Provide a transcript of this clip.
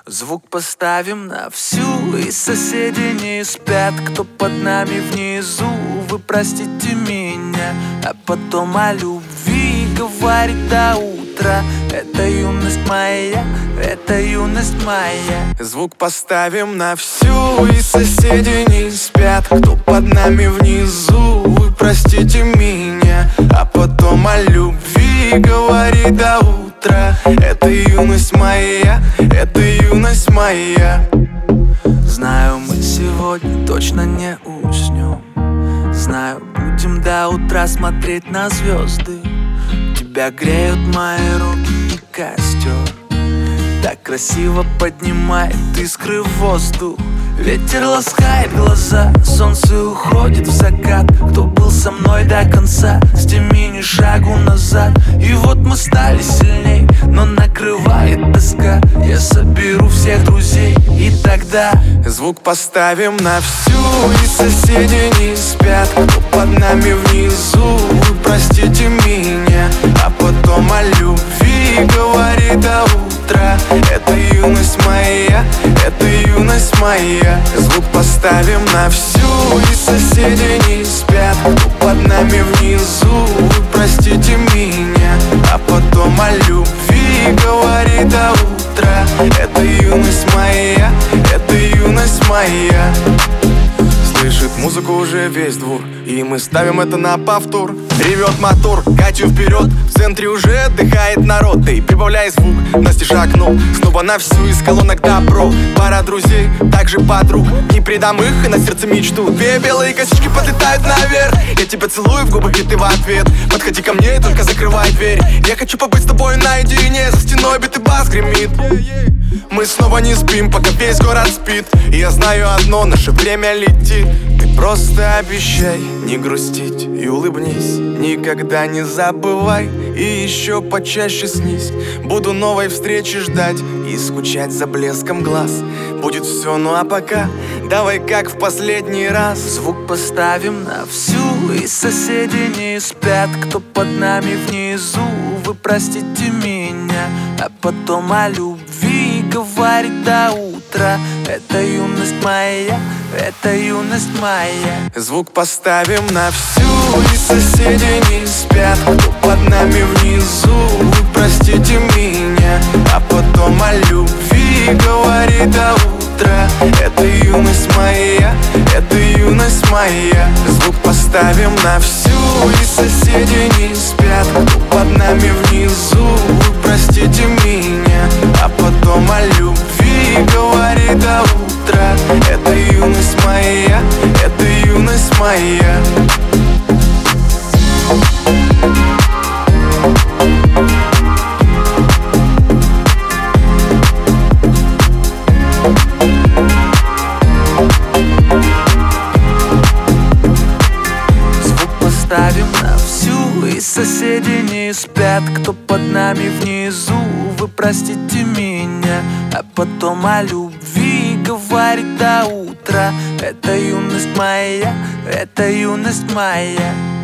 Звук поставим на всю, и соседи не спят. Кто под нами внизу, вы простите меня. А потом о любви говорит до утра. Это юность моя, это юность моя. Звук поставим на всю, и соседи не спят. Кто под нами внизу, вы простите меня. А потом о любви говорит до утра. Это юность моя, это юность моя. Знаю, мы сегодня точно не уснем. Знаю, будем до утра смотреть на звезды. Тебя греют мои руки и костер. Так красиво поднимает искры в воздух. Ветер ласкает глаза, солнце уходит в закат. Кто был со мной до конца, сними ни шагу назад. И вот мы стали сильней, но накрывает тоска. Я соберу всех друзей, и тогда звук поставим на всю, и соседи не спят. Кто под нами внизу, вы простите меня. А потом о любви говорит до утра. Это юность моя, это юность моя. Звук поставим на всю, и соседи не спят. Кто под нами внизу, вы простите меня. А потом о любви говорит до утра. Это юность моя, это юность моя. Слышит музыку уже весь двор, и мы ставим это на повтор. Ревет мотор, Катю вперед, в центре уже отдыхает народ. Ты прибавляй звук, настежь окно, снова на всю из колонок добро. Пара друзей, также подруг, не предам их и на сердце мечту. Две белые косички подлетают наверх, я тебя целую в губы, и ты в ответ. Подходи ко мне и только закрывай дверь. Я хочу побыть с тобой наедине, за стеной бит и бас гремит. Мы снова не спим, пока весь город спит. И я знаю одно, наше время летит. Ты просто обещай не грустить и улыбнись. Никогда не забывай и еще почаще снись. Буду новой встречи ждать и скучать за блеском глаз. Будет все, ну а пока давай как в последний раз. Звук поставим на всю, и соседи не спят. Кто под нами внизу, вы простите меня. А потом о любви говорит до утра. Это юность моя, это юность моя. Звук поставим на всю, и соседи не спят. Кто под нами внизу, вы простите меня. А потом о любви говорит до утра. Это юность моя, это юность моя. Звук поставим на всю, и соседи не спят. Кто под нами внизу, вы простите меня. А потом о любви говорит до утра. Это юность моя, это юность моя. Звук поставим на всю, и соседи не спят. Кто под нами внизу, вы простите меня. А потом о любви говорит до утра. Это юность моя, это юность моя.